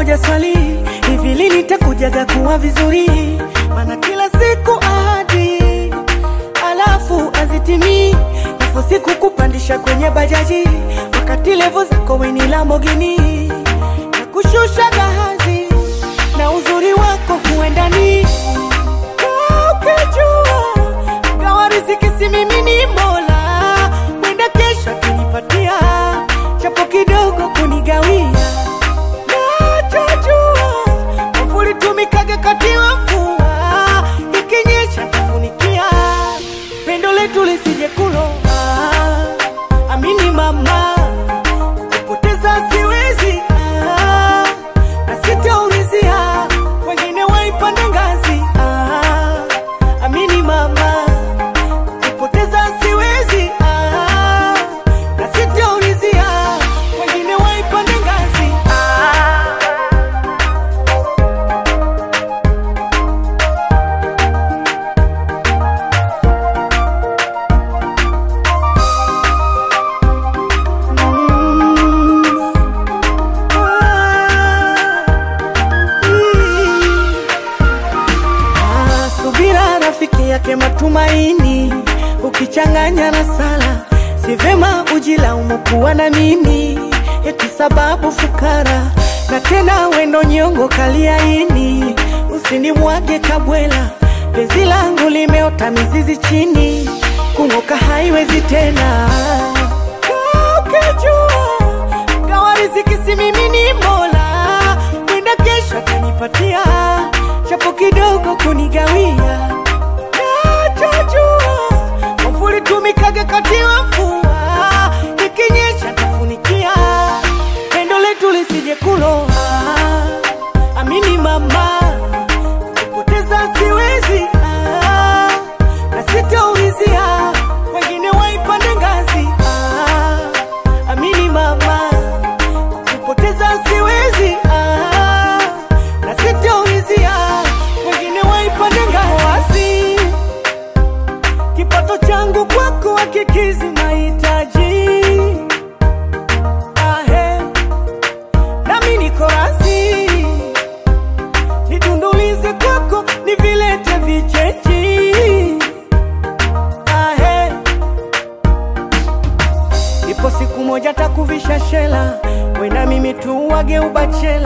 moja swali, hivi lini nitakujaga kuwa vizuri? Maana kila siku ahadi alafu azitimi, alafu siku kupandisha kwenye bajaji, wakati levo zako we ni Lamborghini, na kushusha gahazi na uzuri wako huendani. Ukijua gawa riziki si mimi ni Mola, mwenda kesho kunipatia chapo kidogo kunigawia. Nachojua mvuli tumikage kati wa mvua, ikinyesha kufunikia pendo letu lisije kuloa. Amini mama, kupoteza siwezi, na sitaulizia wengine waipande ngazi. Amini mama, kupoteza siwezi, na sitaulizia wengine waipande ngazi. Subira rafiki yake matumaini, ukichanganya na sala si vema ujilaumu kuwa na mimi, eti sababu fukara na tena wendo nyongo kaliaini. Usinimwage kabwela, penzi langu limeota mizizi chini, kungoka haiwezi tena. Ukijua gawa riziki si mimi ni Mola, mwenda kesho kanipatia chapo kidogo kunigawia. Nachojua mvuli tumikage kati wa mvua, ikinyesha kufunikia pendo letu lisije kuloa. Amini mama, kupoteza siwezi, na sitaulizia wengine waipande ngazi. Amini mama, kupoteza siwezi, na sitaulizia wengine waipande ngazi. Kipato changu kwako hakikizi mahitaji, nami niko razi nidundulize kwako nivilete vichechi. Ipo siku moja takuvisha shela, we na mimi tuwage ubachela.